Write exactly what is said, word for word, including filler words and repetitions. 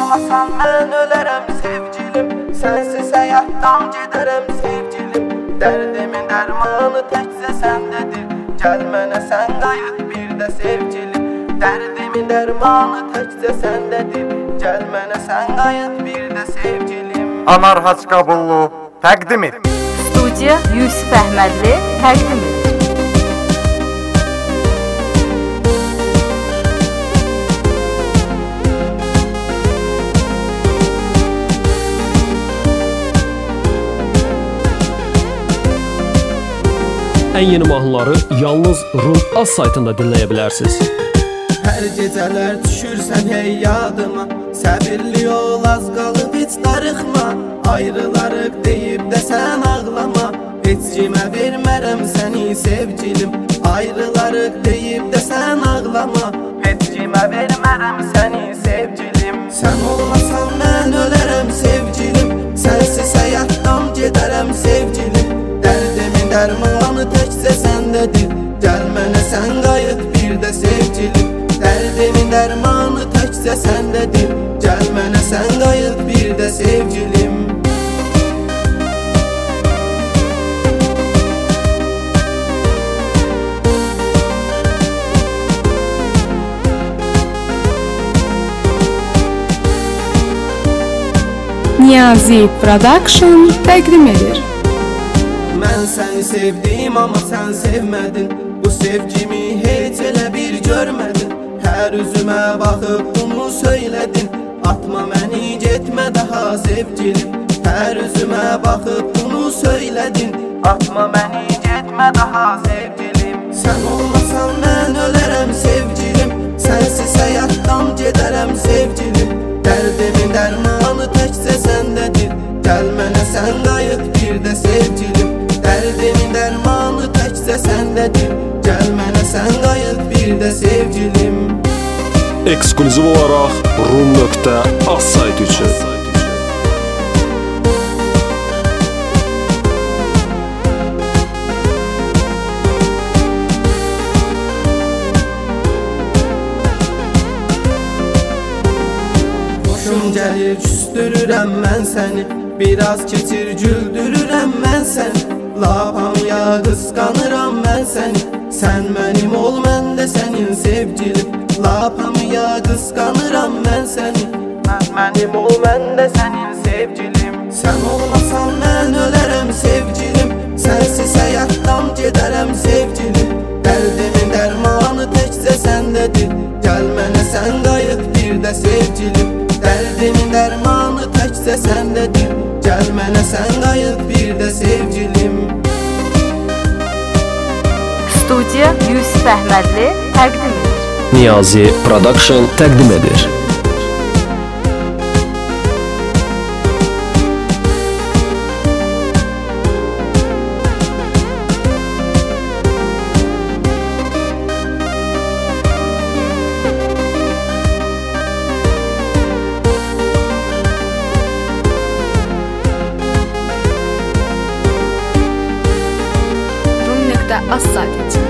olmasan mən ölərəm sevgilim. Sensiz həyatdan gedərəm sevgilim. Dərdimin dərmanı təkcə səndədir. Gəl mənə sən qayıt bir də sevgilim. Dərdimin dərmanı təkcə səndədir. Gəl mənə sən qayıt bir də sevgilim. Anar Hacıqabullu təqdim et. Studiya Yusif Əhmədli təqdim edir. Ən yeni mahnıları yalnız Rum Az saytında dinləyə bilərsiniz. Hər gecələr düşürsən hey yadıma. Səbirli ol, az qalıb heç darıxma. Ayrılarıq deyib də sən ağlama. Heç kimə vermərəm səni sevgilim. Ayrılarıq deyib də sən ağlama. Heç kimə vermərəm səni sevgilim. Sən olmasan mən ölərəm sevgilim. Sensiz həyatdan gedərəm sevgilim. Dərdimin dərmanı təkcə səndədir. Gəl mənə sən qayıt bir də sevgilim. Dərdimin dərmanı təkcə səndədir. Gəl mənə sən qayıt bir də sevgilim. Niyazi Production təqdim edir. Mən səni sevdim amma sən sevmədin. Bu sevgimi heç elə bir görmədin. Hər üzümə baxıb bunu söylədin. Atma məni, getmə daha sevgilim. Hər üzümə baxıb bunu söylədin. Atma məni, getmə daha sevgilim. Sən olmasan mən ölərəm sevgilim. Sensiz həyatdan gedərəm sevgilim. Dərdimin dərmanı təkcə səndədir. Gəl mənə sən qayıt bir də sevgilim. Dərdimin dərmanı təkcə səndədir. Gəl mənə sən qayıt bir də sevgilim. Eksklüziv olaraq rum.az saytı üçün. Xoşum gəlir, küstürürəm mən səni. Biraz keçir, güldürürəm mən səni. Lapamya qısqanıram mən səni. Sən mənim ol, mən də sənin sevgilim. Lapamya qısqanıram mən səni. Sən mənim ol, mən də sənin sevgilim. Sən olmasan mən ölərəm sevgilim. Sensiz həyatdan gedərəm sevgilim. Dərdimin dərmanı təkcə səndədir. Gəl mənə sən qayıt bir də sevgilim. Dərdimin dərmanı təkcə səndədir. Gəl mənə sən qayıt bir də sevgilim. Studiya Yusif Əhmədli təqdim edir. Niyazi Production təqdim edir. Rum.az saytı üçün.